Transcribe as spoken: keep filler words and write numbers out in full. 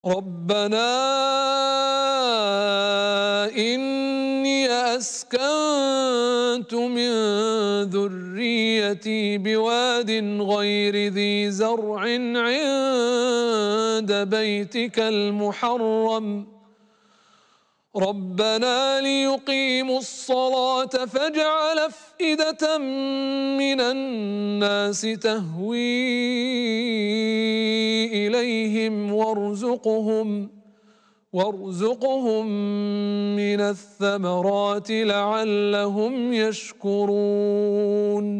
ربنا إني أسكنت من ذريتي بواد غير ذي زرع عند بيتك المحرم ربنا ليقيموا الصلاة فاجعل أفئدة من الناس تهوي إليهم وارزقهم وارزقهم من الثمرات لعلهم يشكرون